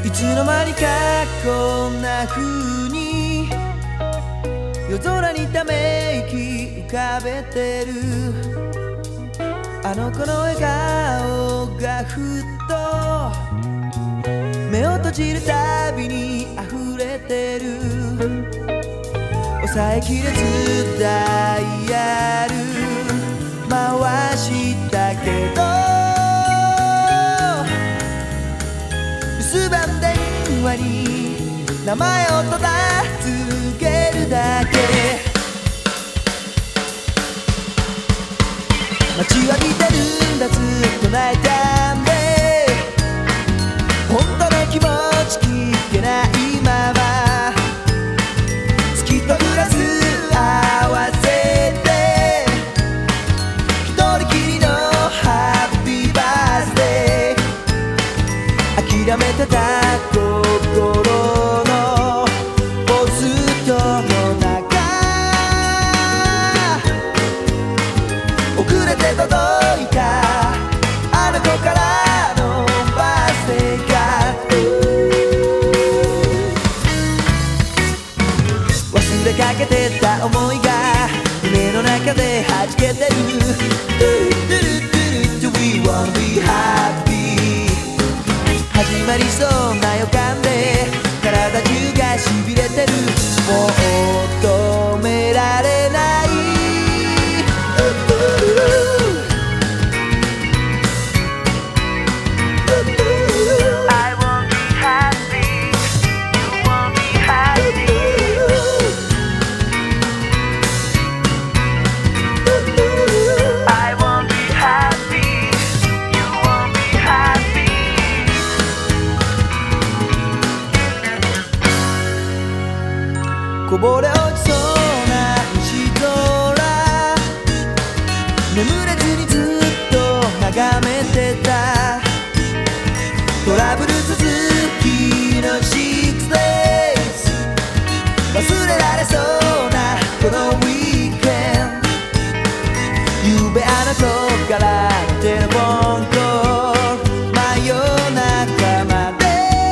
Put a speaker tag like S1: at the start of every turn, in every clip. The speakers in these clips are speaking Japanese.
S1: いつの間にかこんな風に夜空にため息浮かべてる。あの子の笑顔がふっと目を閉じるたびに溢れてる。抑えきれずダイヤル回したけど留守番電話に名前をただ続けるだけ。待ちわびてるんだずっと泣いたんで本当の気持ち聞けないまま月とグラス合わせて一人きりのハッピーバースデー。諦めてた心のポストの中遅れて届いたあの子からのバースデーカード。忘れかけてた思いが胸の中で弾けてる。We wanna be happy 始まりそうな予感で体中がしびれてる。もう止められない。こぼれ落ちそうな星空眠れずにずっと眺めてた。トラブル続きの6 days 忘れられそうなこのウィークエンド。ゆうべあの子からのテレフォンコール真夜中まで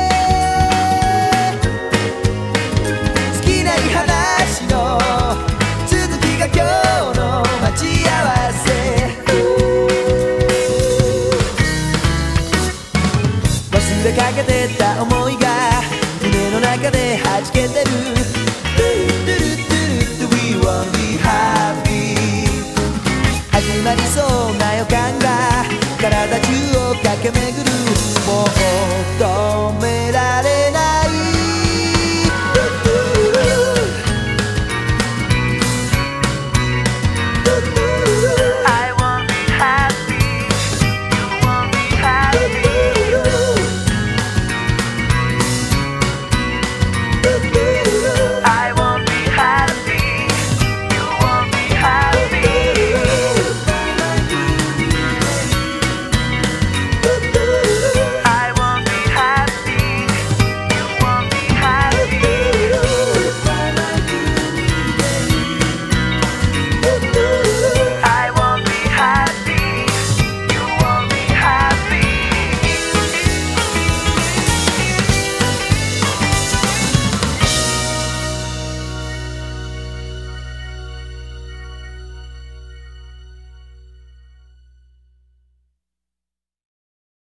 S1: 忘れかけてた思いが胸の中で弾けてる。We wanna be happy 始まりそうな予感が体中を駆け巡る。もう